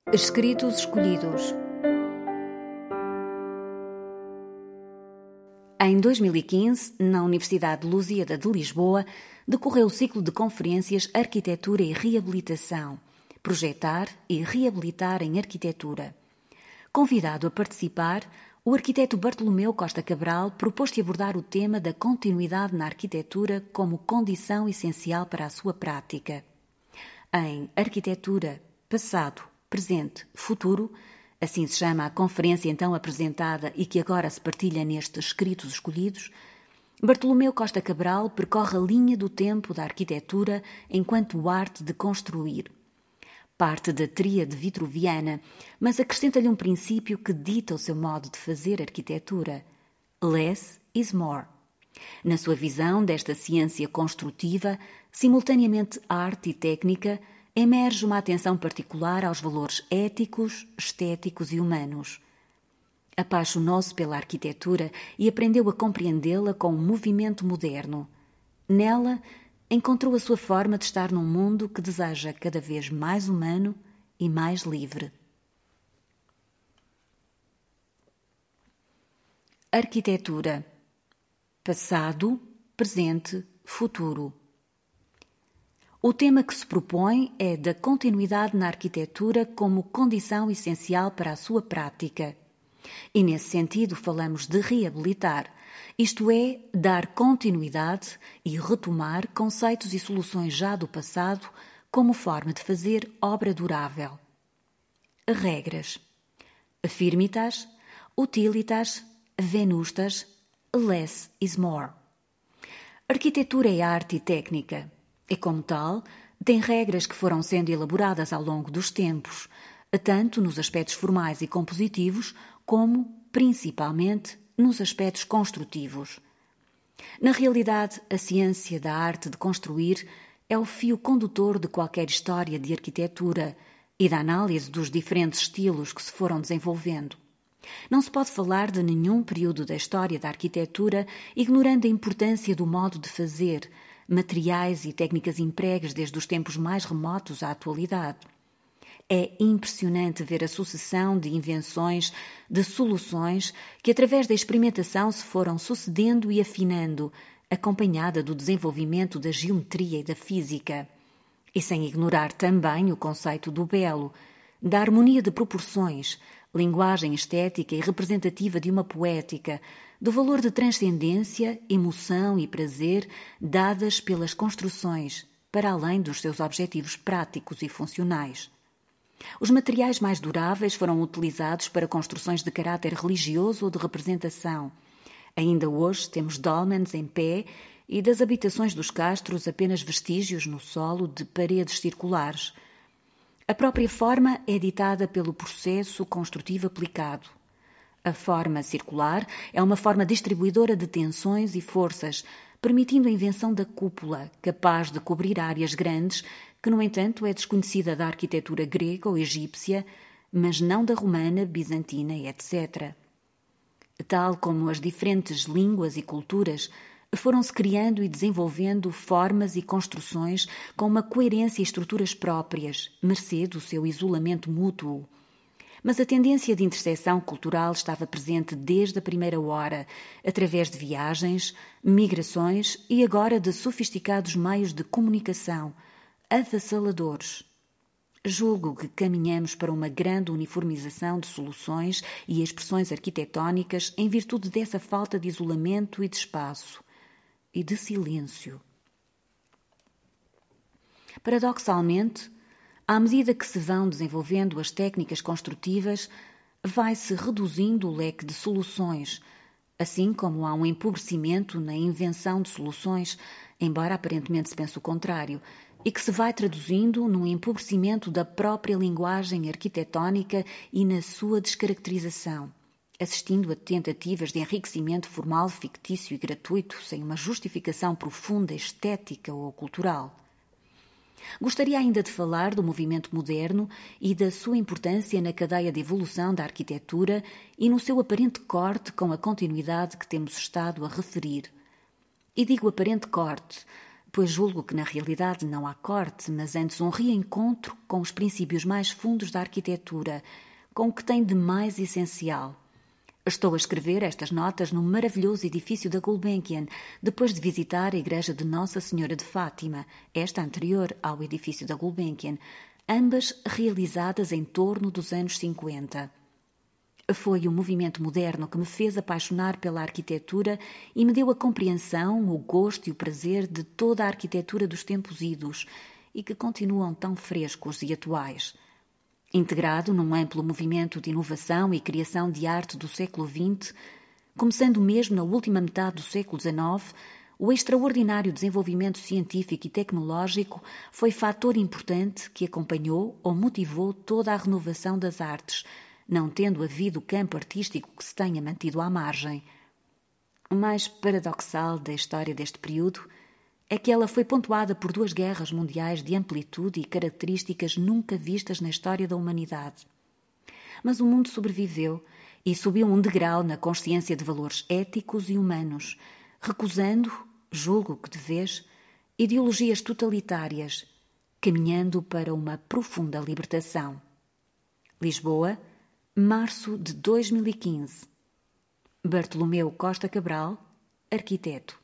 Escritos escolhidos. Em 2015, na Universidade de Lusíada de Lisboa, decorreu o ciclo de conferências Arquitetura e Reabilitação, Projetar e Reabilitar em Arquitetura. Convidado a participar, o arquiteto Bartolomeu Costa Cabral propôs-te abordar o tema da continuidade na arquitetura como condição essencial para a sua prática. Em Arquitetura, Passado, Presente, Futuro, assim se chama a conferência então apresentada e que agora se partilha nestes Escritos Escolhidos, Bartolomeu Costa Cabral percorre a linha do tempo da arquitetura enquanto arte de construir. Parte da tríade vitruviana, mas acrescenta-lhe um princípio que dita o seu modo de fazer arquitetura. Less is more. Na sua visão desta ciência construtiva, simultaneamente arte e técnica, emerge uma atenção particular aos valores éticos, estéticos e humanos. Apaixonou-se pela arquitetura e aprendeu a compreendê-la com um movimento moderno. Nela, encontrou a sua forma de estar num mundo que deseja cada vez mais humano e mais livre. Arquitetura. Passado, presente, futuro. O tema que se propõe é da continuidade na arquitetura como condição essencial para a sua prática. E nesse sentido falamos de reabilitar, isto é, dar continuidade e retomar conceitos e soluções já do passado como forma de fazer obra durável. Regras. Firmitas, utilitas, venustas, less is more. Arquitetura é arte e técnica. E, como tal, tem regras que foram sendo elaboradas ao longo dos tempos, tanto nos aspectos formais e compositivos, como, principalmente, nos aspectos construtivos. Na realidade, a ciência da arte de construir é o fio condutor de qualquer história de arquitetura e da análise dos diferentes estilos que se foram desenvolvendo. Não se pode falar de nenhum período da história da arquitetura ignorando a importância do modo de fazer, materiais e técnicas empregues desde os tempos mais remotos à atualidade. É impressionante ver a sucessão de invenções, de soluções que através da experimentação se foram sucedendo e afinando, acompanhada do desenvolvimento da geometria e da física. E sem ignorar também o conceito do belo, da harmonia de proporções, linguagem estética e representativa de uma poética, do valor de transcendência, emoção e prazer dadas pelas construções, para além dos seus objetivos práticos e funcionais. Os materiais mais duráveis foram utilizados para construções de caráter religioso ou de representação. Ainda hoje temos dólmens em pé e das habitações dos castros apenas vestígios no solo de paredes circulares. A própria forma é ditada pelo processo construtivo aplicado. A forma circular é uma forma distribuidora de tensões e forças, permitindo a invenção da cúpula, capaz de cobrir áreas grandes, que, no entanto, é desconhecida da arquitetura grega ou egípcia, mas não da romana, bizantina, etc. Tal como as diferentes línguas e culturas, foram-se criando e desenvolvendo formas e construções com uma coerência e estruturas próprias, mercê do seu isolamento mútuo. Mas a tendência de interseção cultural estava presente desde a primeira hora, através de viagens, migrações e agora de sofisticados meios de comunicação, avassaladores. Julgo que caminhamos para uma grande uniformização de soluções e expressões arquitetónicas em virtude dessa falta de isolamento e de espaço, e de silêncio. Paradoxalmente, à medida que se vão desenvolvendo as técnicas construtivas, vai-se reduzindo o leque de soluções, assim como há um empobrecimento na invenção de soluções, embora aparentemente se pense o contrário, e que se vai traduzindo num empobrecimento da própria linguagem arquitetónica e na sua descaracterização, assistindo a tentativas de enriquecimento formal, fictício e gratuito, sem uma justificação profunda, estética ou cultural. Gostaria ainda de falar do movimento moderno e da sua importância na cadeia de evolução da arquitetura e no seu aparente corte com a continuidade que temos estado a referir. E digo aparente corte, pois julgo que na realidade não há corte, mas antes um reencontro com os princípios mais fundos da arquitetura, com o que tem de mais essencial. Estou a escrever estas notas no maravilhoso edifício da Gulbenkian, depois de visitar a igreja de Nossa Senhora de Fátima, esta anterior ao edifício da Gulbenkian, ambas realizadas em torno dos anos 50. Foi o movimento moderno que me fez apaixonar pela arquitetura e me deu a compreensão, o gosto e o prazer de toda a arquitetura dos tempos idos e que continuam tão frescos e atuais. Integrado num amplo movimento de inovação e criação de arte do século XX, começando mesmo na última metade do século XIX, o extraordinário desenvolvimento científico e tecnológico foi fator importante que acompanhou ou motivou toda a renovação das artes, não tendo havido campo artístico que se tenha mantido à margem. O mais paradoxal da história deste período é que ela foi pontuada por 2 guerras mundiais de amplitude e características nunca vistas na história da humanidade. Mas o mundo sobreviveu e subiu um degrau na consciência de valores éticos e humanos, recusando, julgo que de vez, ideologias totalitárias, caminhando para uma profunda libertação. Lisboa, março de 2015. Bartolomeu Costa Cabral, arquiteto.